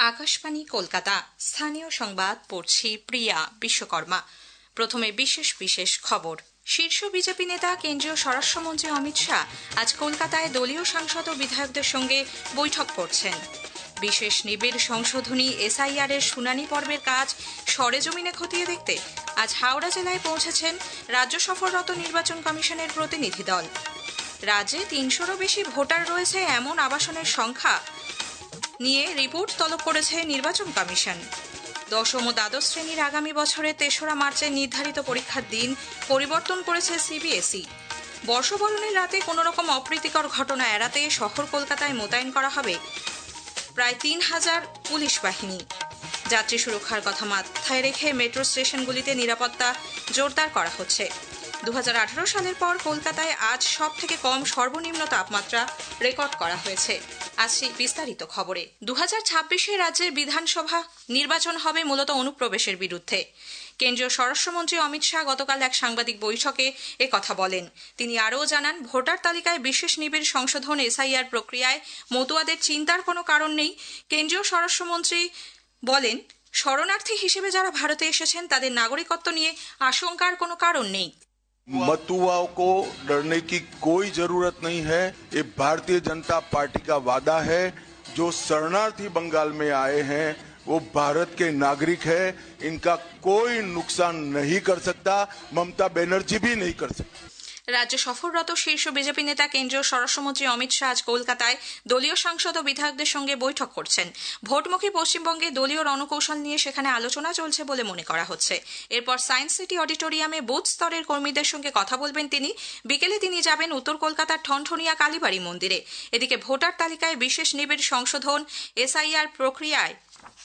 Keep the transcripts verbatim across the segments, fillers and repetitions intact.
আকাশবাণী কলকাতা স্থানীয় সংবাদ পড়ছি প্রিয়া বিশ্বকর্মা। প্রথমে বিশেষ বিশেষ খবর। শীর্ষ বিজেপি নেতা কেন্দ্রীয় স্বরাষ্ট্রমন্ত্রী অমিত শাহ আজ কলকাতায় দলীয় সাংসদ ও বিধায়কদের সঙ্গে বৈঠক করছেন। বিশেষ নিবিড় সংশোধনী এসআইআর এর শুনানি পর্বের কাজ সরেজমিনে খতিয়ে দেখতে আজ হাওড়া জেলায় পৌঁছেছেন রাজ্য সফররত নির্বাচন কমিশনের প্রতিনিধি দল। রাজ্যে তিনশোরও বেশি ভোটার রয়েছে এমন আবাসনের সংখ্যা নিয়ে রিপোর্ট তলব করেছে নির্বাচন কমিশন। দশম ও দ্বাদশ শ্রেণীর আগামী বছরের তেসরা মার্চের নির্ধারিত পরীক্ষার দিন পরিবর্তন করেছে সিবিএসই। বর্ষবরণের রাতে কোনো রকম অপ্রীতিকর ঘটনা এড়াতে শহর কলকাতায় মোতায়েন করা হবে প্রায় তিন হাজার পুলিশ বাহিনী। যাত্রী সুরক্ষার কথা মাথায় রেখে মেট্রো স্টেশনগুলিতে নিরাপত্তা জোরদার করা হচ্ছে। দু হাজার আঠারো সালের পর কলকাতায় আজ সব থেকে কম সর্বনিম্ন তাপমাত্রা রেকর্ড করা হয়েছে। আসছি বিস্তারিত খবরে। দু হাজার ছাব্বিশে রাজ্যের বিধানসভা নির্বাচন হবে মূলত অনুপ্রবেশের বিরুদ্ধে। কেন্দ্রীয় স্বরাষ্ট্রমন্ত্রী অমিত শাহ গতকাল এক সাংবাদিক বৈঠকে এ কথা বলেন। তিনি আরও জানান, ভোটার তালিকায় বিশেষ নিবিড় সংশোধন এসআইআর প্রক্রিয়ায় মতুয়াদের চিন্তার কোনো কারণ নেই। কেন্দ্রীয় স্বরাষ্ট্রমন্ত্রী বলেন, শরণার্থী হিসেবে যারা ভারতে এসেছেন তাদের নাগরিকত্ব নিয়ে আশঙ্কার কোনো কারণ নেই। मতুआओं को डरने की कोई जरूरत नहीं है। ये भारतीय जनता पार्टी का वादा है। जो शरणार्थी बंगाल में आए हैं वो भारत के नागरिक है। इनका कोई नुकसान नहीं कर सकता, ममता बनर्जी भी नहीं कर सकती। রাজ্য সফররত শীর্ষ বিজেপি নেতা কেন্দ্রীয় স্বরাষ্ট্রমন্ত্রী অমিত শাহ আজ কলকাতায় দলীয় সাংসদ ও বিধায়কদের সঙ্গে বৈঠক করছেন। ভোটমুখী পশ্চিমবঙ্গে দলীয় রণকৌশল নিয়ে সেখানে আলোচনা চলছে বলে মনে করা হচ্ছে। এরপর সায়েন্স সিটি অডিটোরিয়ামে বুথ স্তরের কর্মীদের সঙ্গে কথা বলবেন তিনি। বিকেলে তিনি যাবেন উত্তর কলকাতার ঠনঠনিয়া কালীবাড়ি মন্দিরে। এদিকে ভোটার তালিকায় বিশেষ নিবিড় সংশোধন এসআইআর প্রক্রিয়ায়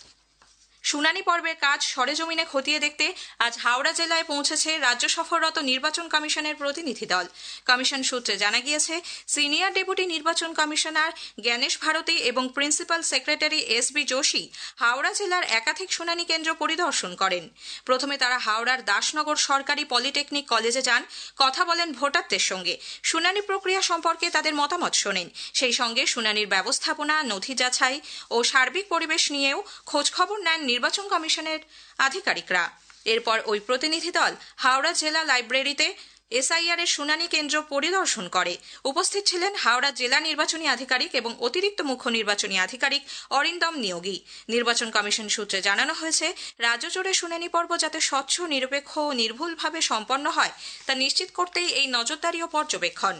শুনানি পর্বের কাজ সরেজমিনে খতিয়ে দেখতে আজ হাওড়া জেলায় পৌঁছেছে রাজ্য সফররত নির্বাচন কমিশনের প্রতিনিধি দল। কমিশন সূত্রে জানা গিয়েছে, সিনিয়র ডেপুটি নির্বাচন কমিশনার জ্ঞানেশ ভারতী এবং principal secretary S B Joshi Howrah জেলার একাধিক শুনানি কেন্দ্র পরিদর্শন করেন। প্রথমে তারা হাওড়ার দাসনগর সরকারি পলিটেকনিক কলেজে যান, কথা বলেন ভোটারদের সঙ্গে, শুনানি প্রক্রিয়া সম্পর্কে তাদের মতামত শোনেন। সেই সঙ্গে শুনানির ব্যবস্থাপনা, নথি যাচাই ও সার্বিক পরিবেশ নিয়েও খোঁজখবর নেন নির্বাচন কমিশনের আধিকারিকরা। এরপর ওই প্রতিনিধি দল হাওড়া জেলা লাইব্রেরিতে এসআইআর এর শুনানি কেন্দ্র পরিদর্শন করে। উপস্থিত ছিলেন হাওড়া জেলা নির্বাচনী আধিকারিক এবং অতিরিক্ত মুখ্য নির্বাচনী আধিকারিক অরিন্দম নিয়োগী। নির্বাচন কমিশন সূত্রে জানানো হয়েছে, রাজ্য জুড়ে শুনানি পর্ব যাতে স্বচ্ছ, নিরপেক্ষ ও নির্ভুলভাবে সম্পন্ন হয় তা নিশ্চিত করতেই এই নজরদারি ও পর্যবেক্ষণ।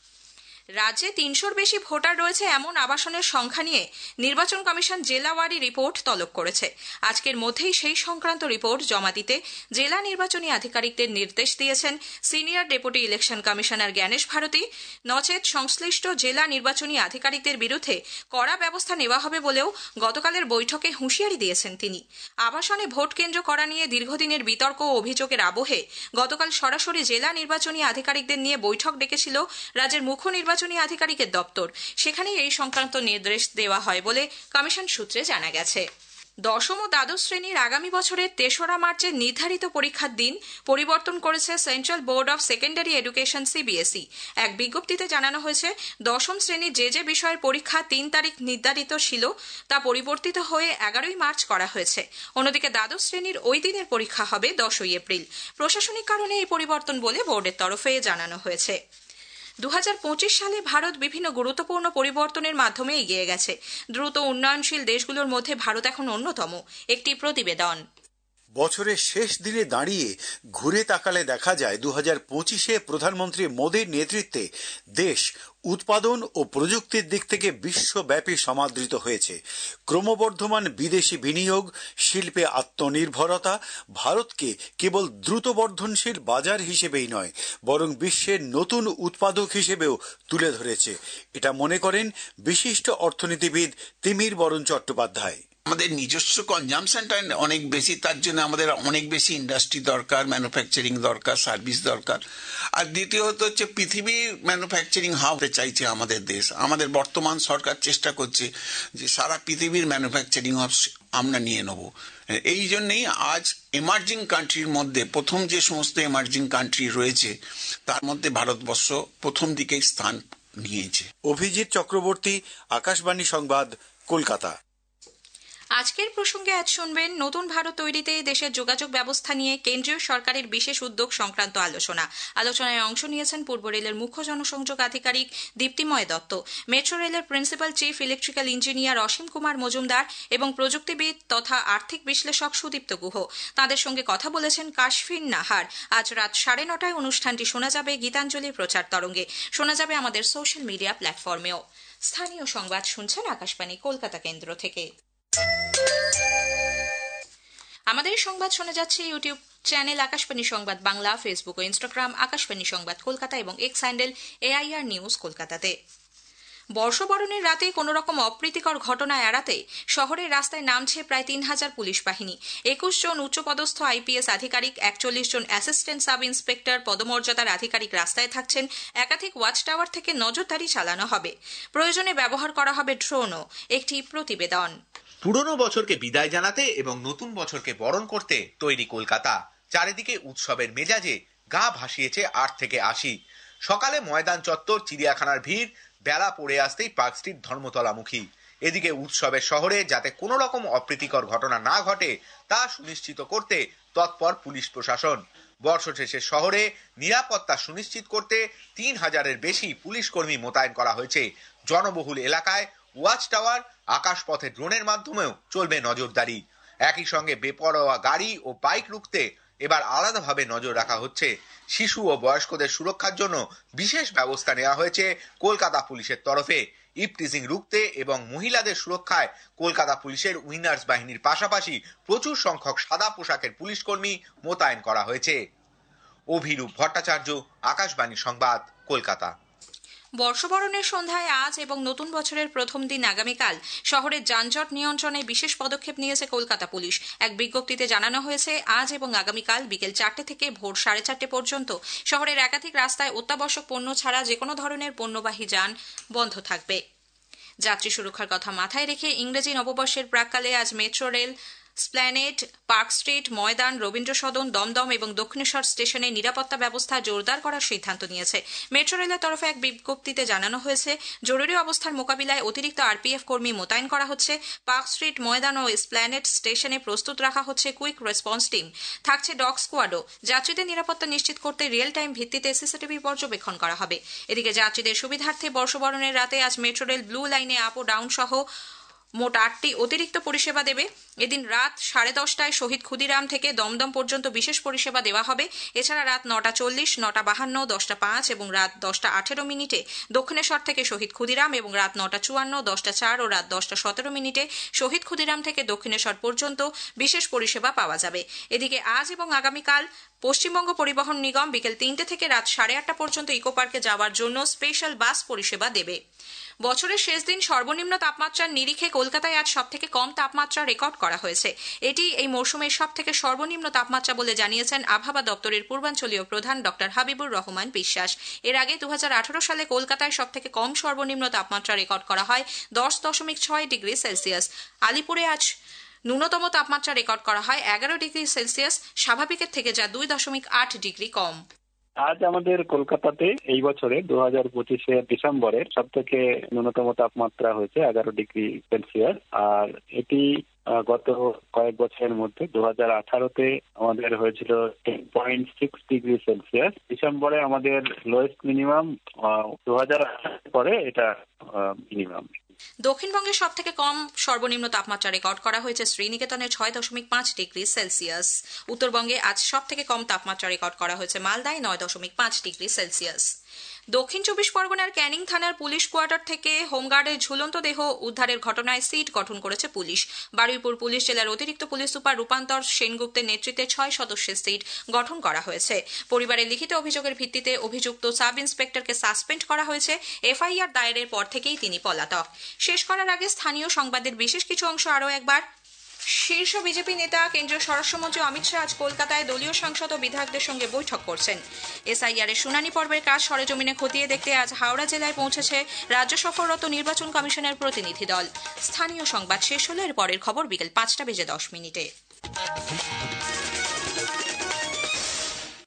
রাজ্যে তিনশোর বেশি ভোটার রয়েছে এমন আবাসনের সংখ্যা নিয়ে নির্বাচন কমিশন জেলাওয়ারি রিপোর্ট তলব করেছে। আজকের মধ্যেই সেই সংক্রান্ত রিপোর্ট জমা দিতে জেলা নির্বাচনী আধিকারিকদের নির্দেশ দিয়েছেন senior deputy election commissioner Gyanesh Bharati. নচেত সংশ্লিষ্ট জেলা নির্বাচনী আধিকারিকদের বিরুদ্ধে কড়া ব্যবস্থা নেওয়া হবে বলেও গতকালের বৈঠকে হুঁশিয়ারি দিয়েছেন তিনি। আবাসনে ভোট কেন্দ্র করা নিয়ে দীর্ঘদিনের বিতর্ক ও অভিযোগের আবহে গতকাল সরাসরি জেলা নির্বাচনী আধিকারিকদের নিয়ে বৈঠক ডেকেছিল রাজ্যের মুখ্য নির্বাচনী আধিকারিকের দপ্তর। সেখানে এই সংক্রান্ত নির্দেশ দেওয়া হয় বলে কমিশন সূত্রে জানা গেছে। দশম ও দ্বাদশ শ্রেণীর আগামী বছরের তেসরা মার্চের নির্ধারিত পরীক্ষার দিন পরিবর্তন করেছে central board of secondary education CBSE. এক বিজ্ঞপ্তিতে জানানো হয়েছে, দশম শ্রেণীর যে যে বিষয়ের পরীক্ষা তিন তারিখ নির্ধারিত ছিল তা পরিবর্তিত হয়ে এগারোই মার্চ করা হয়েছে। অন্যদিকে দ্বাদশ শ্রেণীর ওই দিনের পরীক্ষা হবে দশই এপ্রিল। প্রশাসনিক কারণে এই পরিবর্তন বলে বোর্ডের তরফে জানানো হয়েছে। দু হাজার পঁচিশ সালে ভারত বিভিন্ন গুরুত্বপূর্ণ পরিবর্তনের মাধ্যমে এগিয়ে গেছে। দ্রুত উন্নয়নশীল দেশগুলোর মধ্যে ভারত এখন অন্যতম। একটি প্রতিবেদন। বছরের শেষ দিনে দাঁড়িয়ে ঘুরে তাকালে দেখা যায় দু হাজার পঁচিশে প্রধানমন্ত্রী মোদীর নেতৃত্বে দেশ উৎপাদন ও প্রযুক্তির দিক থেকে বিশ্বব্যাপী সমাদৃত হয়েছে। ক্রমবর্ধমান বিদেশি বিনিয়োগ, শিল্পে আত্মনির্ভরতা ভারতকে কেবল দ্রুত বর্ধনশীল বাজার হিসেবেই নয়, বরং বিশ্বের নতুন উৎপাদক হিসেবেও তুলে ধরেছে। এটা মনে করেন বিশিষ্ট অর্থনীতিবিদ তিমির বরণ চট্টোপাধ্যায়। আমাদের নিজস্ব কনজামশনটা অনেক বেশি, তার জন্য আমাদের অনেক বেশি ইন্ডাস্ট্রি দরকার, ম্যানুফ্যাকচারিং দরকার, সার্ভিস দরকার। আর দ্বিতীয়ত হচ্ছে পৃথিবীর ম্যানুফ্যাকচারিং হাব হতে চাইছে আমাদের দেশ। আমাদের বর্তমান সরকার চেষ্টা করছে যে সারা পৃথিবীর ম্যানুফ্যাকচারিং হাব আমরা নিয়ে নেব। এই জন্যেই আজ এমার্জিং কান্ট্রির মধ্যে প্রথম যে সমস্ত এমার্জিং কান্ট্রি রয়েছে তার মধ্যে ভারতবর্ষ প্রথম দিকেই স্থান নিয়েছে। অভিজিৎ চক্রবর্তী, আকাশবাণী সংবাদ, কলকাতা। আজকের প্রসঙ্গে আজ শুনবেন নতুন ভারত তৈরিতে দেশের যোগাযোগ ব্যবস্থা নিয়ে কেন্দ্রীয় সরকারের বিশেষ উদ্যোগ সংক্রান্ত আলোচনা। আলোচনায় অংশ নিয়েছেন পূর্ব রেলের মুখ্য জনসংযোগ আধিকারিক দীপ্তিময় দত্ত, মেট্রো রেলের principal chief electrical engineer Asim Kumar Majumdar এবং প্রযুক্তিবিদ তথা আর্থিক বিশ্লেষক সুদীপ্ত গুহ। তাদের সঙ্গে কথা বলেছেন কাশফিন নাহার। আজ রাত সাড়ে নটায় অনুষ্ঠানটি শোনা যাবে গীতাঞ্জলি প্রচার তরঙ্গে, শোনা যাবে আমাদের সোশ্যাল মিডিয়া প্ল্যাটফর্মেও। স্থানীয় সংবাদ শুনছেন আকাশবাণী কলকাতা কেন্দ্র থেকে। আমাদের সংবাদ শোনা যাচ্ছে ইউটিউব চ্যানেল আকাশবাণী সংবাদ বাংলা, ফেসবুক ও ইনস্টাগ্রাম আকাশবাণী সংবাদ কলকাতা এবং এক্স হ্যান্ডেল এআইআর নিউজ কলকাতাতে। বর্ষবরণের রাতে কোন রকম অপ্রীতিকর ঘটনা এড়াতে শহরের রাস্তায় নামছে প্রায় তিন হাজার পুলিশ বাহিনী। একুশ জন উচ্চপদস্থ আইপিএস আধিকারিক, একচল্লিশ জন অ্যাসিস্ট্যান্ট সাব ইন্সপেক্টর পদমর্যাদার আধিকারিক রাস্তায় থাকছেন। একাধিক ওয়াচ টাওয়ার থেকে নজরদারি চালানো হবে। প্রয়োজনে ব্যবহার করা হবে ড্রোনও। একটি প্রতিবেদন। পুরনো বছরকে বিদায় জানাতে এবং নতুন বছরকে বরণ করতে তৈরি কলকাতা। চারিদিকে উৎসবের মেজাজে গা ভাসিয়েছে আট থেকে আশি। সকালে ময়দান চত্বর, চিড়িয়াখানার ভিড়, বেলা পড়ে আসতেই পার্ক স্ট্রিট ধর্মতলামুখী। এদিকে উৎসবের শহরে যাতে কোনো রকম অপ্রীতিকর ঘটনা না ঘটে তা সুনিশ্চিত করতে তৎপর পুলিশ প্রশাসন। বর্ষশেষে শহরে নিরাপত্তা সুনিশ্চিত করতে তিন হাজারের বেশি পুলিশ কর্মী মোতায়েন করা হয়েছে। জনবহুল এলাকায় ওয়াচ টাওয়ার, আকাশপথে ড্রোনের মাধ্যমেও চলবে নজরদারি। একই সঙ্গে বেপরোয়া গাড়ি ও বাইক রুখতে এবার আলাদাভাবে নজর রাখা হচ্ছে। শিশু ও বয়স্কদের সুরক্ষার জন্য বিশেষ ব্যবস্থা নেওয়া হয়েছে কলকাতা পুলিশের তরফে। ইপটিজিং রুখতে এবং মহিলাদের সুরক্ষায় কলকাতা পুলিশের উইনার্স বাহিনীর পাশাপাশি প্রচুর সংখ্যক সাদা পোশাকের পুলিশ কর্মী মোতায়েন করা হয়েছে। অভিরূপ ভট্টাচার্য, আকাশবাণী সংবাদ, কলকাতা। বর্ষবরণের সন্ধ্যায় আজ এবং নতুন বছরের প্রথম দিন আগামীকাল শহরের যানজট নিয়ন্ত্রণে বিশেষ পদক্ষেপ নিয়েছে কলকাতা পুলিশ। এক বিজ্ঞপ্তিতে জানানো হয়েছে, আজ এবং আগামীকাল বিকেল চারটে থেকে ভোর সাড়ে চারটে পর্যন্ত শহরের একাধিক রাস্তায় অত্যাবশ্যক পণ্য ছাড়া যে কোনো ধরনের পণ্যবাহী যান বন্ধ থাকবে। যাত্রী সুরক্ষার কথা মাথায় রেখে ইংরেজি নববর্ষের প্রাক্কালে আজ metro rail Esplanade, park street, Maidan, Rabindra Sadan, Dumdum এবং দক্ষিণেশ্বর স্টেশনে নিরাপত্তা ব্যবস্থা জোরদার করার সিদ্ধান্ত নিয়েছে। মেট্রো রেলের তরফে এক বিজ্ঞপ্তিতে জানানো হয়েছে, জরুরি অবস্থার মোকাবিলায় অতিরিক্ত আরপিএফ কর্মী মোতায়েন করা হচ্ছে। পার্ক স্ট্রিট, ময়দান ও স্প্ল্যানেড স্টেশনে প্রস্তুত রাখা হচ্ছে কুইক রেসপন্স টিম। থাকছে ডগ স্কোয়াডও। যাত্রীদের নিরাপত্তা নিশ্চিত করতে রিয়েল টাইম ভিত্তিতে সিসিটিভি পর্যবেক্ষণ করা হবে। এদিকে যাত্রীদের সুবিধার্থে বর্ষবরণের রাতে আজ মেট্রো রেল ব্লু লাইনে আপ ও ডাউন সহ মোট আটটি অতিরিক্ত পরিষেবা দেবে। এদিন রাত সাড়ে দশটায় শহীদ ক্ষুদিরাম থেকে দমদম পর্যন্ত বিশেষ পরিষেবা দেওয়া হবে। এছাড়া রাত নটা চল্লিশ, নটা বাহান্ন, দশটা পাঁচ এবং রাত দশটা আঠেরো মিনিটে দক্ষিণেশ্বর থেকে শহীদ ক্ষুদিরাম এবং রাত নটা চুয়ান্ন, দশটা চার ও রাত দশটা সতেরো মিনিটে শহীদ ক্ষুদিরাম থেকে দক্ষিণেশ্বর পর্যন্ত বিশেষ পরিষেবা পাওয়া যাবে। এদিকে আজ এবং আগামীকাল পশ্চিমবঙ্গ পরিবহন নিগম বিকেল তিনটে থেকে রাত সাড়ে আটটা পর্যন্ত ইকো পার্কে যাওয়ার জন্য স্পেশাল বাস পরিষেবা দেবে। বছরের শেষ দিন সর্বনিম্ন তাপমাত্রার নিরিখে কলকাতায় আজ সব থেকে কম তাপমাত্রা রেকর্ড করা হয়েছে। এটি এই মৌসুমের সব থেকে সর্বনিম্ন তাপমাত্রা বলে জানিয়েছেন আবহাওয়া দপ্তরের পূর্বাঞ্চলীয় প্রধান ডক্টর হাবিবুর রহমান বিশ্বাস। এর আগে দু হাজার আঠারো সালে কলকাতায় সব থেকে কম সর্বনিম্ন তাপমাত্রা রেকর্ড করা হয় দশ দশমিক ছয় ডিগ্রি সেলসিয়াস। আলিপুরে আজ ন্যূনতম তাপমাত্রা রেকর্ড করা হয় এগারো ডিগ্রি সেলসিয়াস, স্বাভাবিকের থেকে যা দুই দশমিক আট ডিগ্রি কম। আজ আমাদের কলকাতাতে এই বছরে দু হাজার পঁচিশে ডিসেম্বরের সব থেকে ন্যূনতম তাপমাত্রা হয়েছে এগারো ডিগ্রি সেলসিয়াস। আর এটি গত কয়েক বছরের মধ্যে দু হাজার আঠারোতে আমাদের হয়েছিল ten point six degree Celsius. ডিসেম্বরে আমাদের লোয়েস্ট মিনিমাম, দু হাজার পরে এটা মিনিমাম। দক্ষিণবঙ্গের সব থেকে কম সর্বনিম্ন তাপমাত্রা রেকর্ড করা হয়েছে শ্রীনিকেতনে ছয় দশমিক পাঁচ ডিগ্রি সেলসিয়াস। উত্তরবঙ্গে আজ সব থেকে কম তাপমাত্রা রেকর্ড করা হয়েছে মালদায় নয় দশমিক পাঁচ ডিগ্রি সেলসিয়াস। দক্ষিণ চব্বিশ পরগনার ক্যানিং থানার পুলিশ কোয়ার্টার থেকে হোমগার্ডের ঝুলন্ত দেহ উদ্ধারের ঘটনায় সিট গঠন করেছে পুলিশ। বারুইপুর পুলিশ জেলার অতিরিক্ত পুলিশ সুপার রূপান্তর সেনগুপ্তের নেতৃত্বে ছয় সদস্যের সিট গঠন করা হয়েছে। পরিবারের লিখিত অভিযোগের ভিত্তিতে অভিযুক্ত সাব ইন্সপেক্টরকে সাসপেন্ড করা হয়েছে। এফআইআর দায়েরের পর থেকেই তিনি পলাতক। শেষ করার আগে স্থানীয় সংবাদের বিশেষ কিছু অংশ আরও একবার। শীর্ষ বিজেপি নেতা কেন্দ্রীয় স্বরাষ্ট্রমন্ত্রী অমিত শাহ আজ কলকাতায় দলীয় সাংসদ ও বিধায়কদের সঙ্গে বৈঠক করছেন। এসআইআর এর শুনানি পর্বের কাজ সরেজমিনে খতিয়ে দেখতে আজ হাওড়া জেলায় পৌঁছেছে রাজ্য সফররত নির্বাচন কমিশনের প্রতিনিধি দল। স্থানীয় সংবাদ শেষ হলো। এর পরের খবর বিকেল পাঁচটা বেজে দশ মিনিটে।